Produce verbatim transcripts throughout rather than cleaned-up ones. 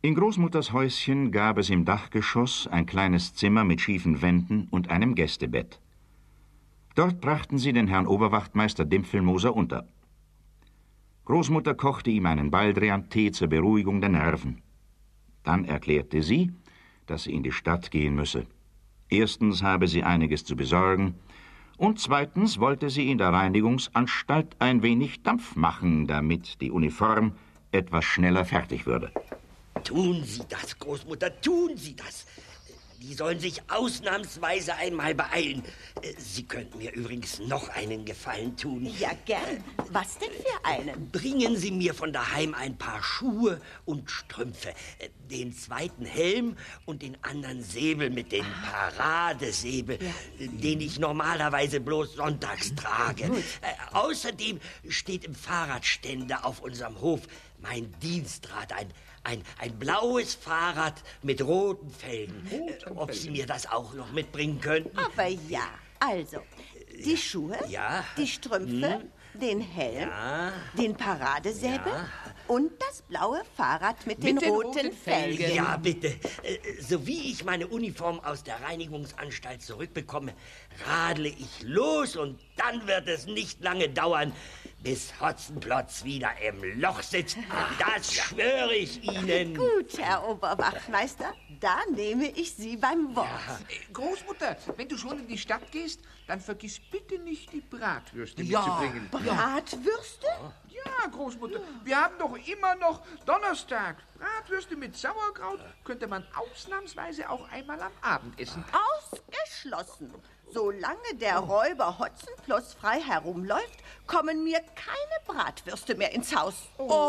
In Großmutters Häuschen gab es im Dachgeschoss ein kleines Zimmer mit schiefen Wänden und einem Gästebett. Dort brachten sie den Herrn Oberwachtmeister Dimpfelmoser unter. Großmutter kochte ihm einen Baldrian-Tee zur Beruhigung der Nerven. Dann erklärte sie, dass sie in die Stadt gehen müsse. Erstens habe sie einiges zu besorgen und zweitens wollte sie in der Reinigungsanstalt ein wenig Dampf machen, damit die Uniform etwas schneller fertig würde. Tun Sie das, Großmutter, tun Sie das. Die sollen sich ausnahmsweise einmal beeilen. Sie könnten mir übrigens noch einen Gefallen tun. Ja, gern. Was denn für einen? Bringen Sie mir von daheim ein paar Schuhe und Strümpfe, den zweiten Helm und den anderen Säbel mit dem Paradesäbel, ja. den ich normalerweise bloß sonntags trage. Äh, außerdem steht im Fahrradständer auf unserem Hof mein Dienstrad, ein, ein, ein blaues Fahrrad mit roten Felgen. Roten Ob Felgen. Sie mir das auch noch mitbringen könnten? Aber ja, also, die Schuhe, ja. die Strümpfe, hm. den Helm, ja. den Paradesäbel ja. und das blaue Fahrrad mit, mit den, den roten, roten Felgen. Felgen. Ja, bitte. So wie ich meine Uniform aus der Reinigungsanstalt zurückbekomme, radle ich los und dann wird es nicht lange dauern, bis Hotzenplotz wieder im Loch sitzt. Das schwöre ich Ihnen. Gut, Herr Oberwachtmeister, da nehme ich Sie beim Wort. Ja. Großmutter, wenn du schon in die Stadt gehst, dann vergiss bitte nicht, die Bratwürste ja. mitzubringen. Bratwürste? Ja, Großmutter, wir haben doch immer noch Donnerstag. Bratwürste mit Sauerkraut könnte man ausnahmsweise auch einmal am Abend essen. Ausgeschlossen. Solange der Räuber Hotzenplotz frei herumläuft, kommen mir keine Bratwürste mehr ins Haus.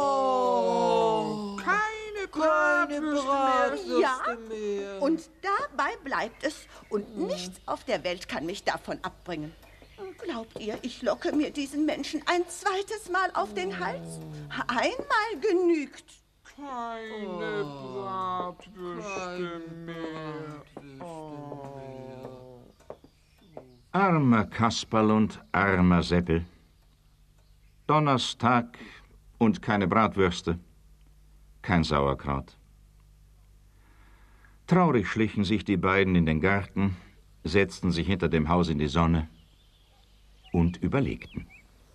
Oh, keine Bratwürste, keine Bratwürste ja, mehr. Und dabei bleibt es. Und nichts auf der Welt kann mich davon abbringen. Glaubt ihr, ich locke mir diesen Menschen ein zweites Mal auf den Hals? Einmal genügt. Keine oh, Bratwürste mehr. Oh. Armer Kasperl und armer Seppel. Donnerstag und keine Bratwürste, kein Sauerkraut. Traurig schlichen sich die beiden in den Garten, setzten sich hinter dem Haus in die Sonne und überlegten.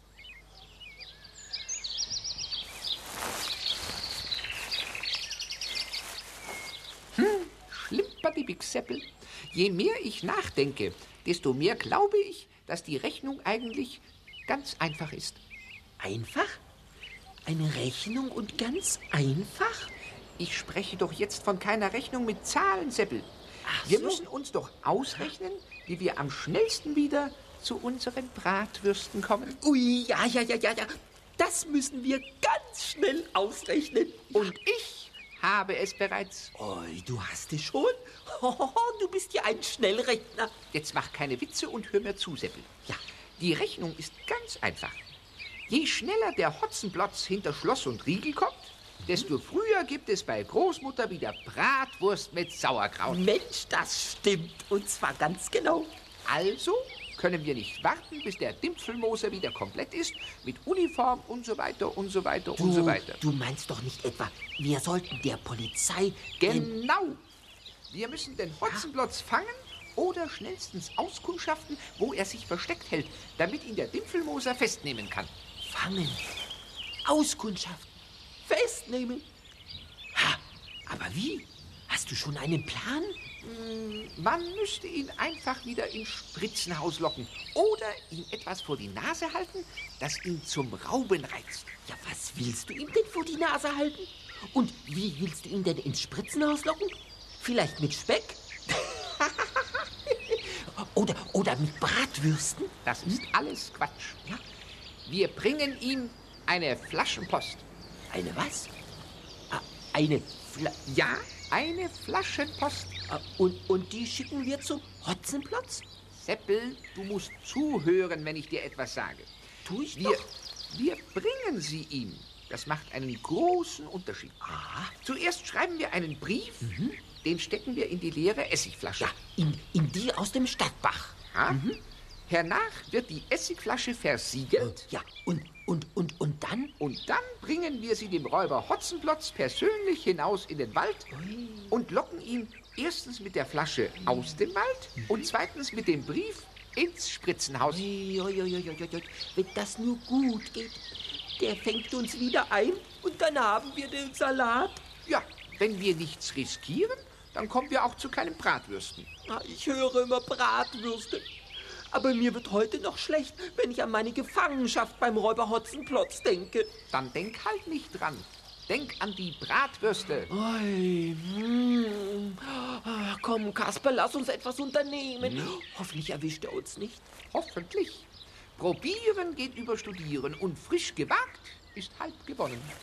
Hm, Schlimperdi-Big-Seppel. Je mehr ich nachdenke, desto mehr glaube ich, dass die Rechnung eigentlich ganz einfach ist. Einfach? Eine Rechnung und ganz einfach? Ich spreche doch jetzt von keiner Rechnung mit Zahlen, Seppel. Ach wir so. müssen uns doch ausrechnen, wie wir am schnellsten wieder zu unseren Bratwürsten kommen. Ui, ja, ja, ja, ja, ja. Das müssen wir ganz schnell ausrechnen. Und ich habe es bereits. Oh, du hast es schon? Oh, du bist ja ein Schnellrechner. Jetzt mach keine Witze und hör mir zu, Seppel. Ja. Die Rechnung ist ganz einfach. Je schneller der Hotzenplotz hinter Schloss und Riegel kommt, desto früher gibt es bei Großmutter wieder Bratwurst mit Sauerkraut. Mensch, das stimmt. Und zwar ganz genau. Also können wir nicht warten, bis der Dimpfelmoser wieder komplett ist, mit Uniform und so weiter und so weiter du, und so weiter. Du meinst doch nicht etwa, wir sollten der Polizei... Genau. Wir müssen den Hotzenplotz fangen oder schnellstens auskundschaften, wo er sich versteckt hält, damit ihn der Dimpfelmoser festnehmen kann. Fangen, auskundschaften, festnehmen. Ha, aber wie? Hast du schon einen Plan? Man müsste ihn einfach wieder ins Spritzenhaus locken oder ihm etwas vor die Nase halten, das ihn zum Rauben reizt. Ja, was willst du ihm denn vor die Nase halten? Und wie willst du ihn denn ins Spritzenhaus locken? Vielleicht mit Speck? oder, oder mit Bratwürsten? Das ist alles Quatsch. Ja? Wir bringen ihm eine Flaschenpost. Eine was? Ah, eine Fla... Ja, eine Flaschenpost. Ah, und, und die schicken wir zum Hotzenplotz? Seppel, du musst zuhören, wenn ich dir etwas sage. Tu ich wir, doch. Wir bringen sie ihm. Das macht einen großen Unterschied. Aha. Zuerst schreiben wir einen Brief, mhm. den stecken wir in die leere Essigflasche. Ja, in, in die aus dem Stadtbach. Ja? Mhm. Hernach wird die Essigflasche versiegelt. Ja, und, und, und, und dann? Und dann bringen wir sie dem Räuber Hotzenplotz persönlich hinaus in den Wald und locken ihn erstens mit der Flasche aus dem Wald und zweitens mit dem Brief ins Spritzenhaus. Ui, ui, ui, ui, ui. Wenn das nur gut geht, der fängt uns wieder ein und dann haben wir den Salat. Ja, wenn wir nichts riskieren, dann kommen wir auch zu keinen Bratwürsten. Na, ich höre immer Bratwürste. Aber mir wird heute noch schlecht, wenn ich an meine Gefangenschaft beim Räuber Hotzenplotz denke. Dann denk halt nicht dran. Denk an die Bratwürste. Ui, hm. Ah, komm, Kasper, lass uns etwas unternehmen. Hoffentlich erwischt er uns nicht. Hoffentlich. Probieren geht über Studieren und frisch gewagt ist halb gewonnen.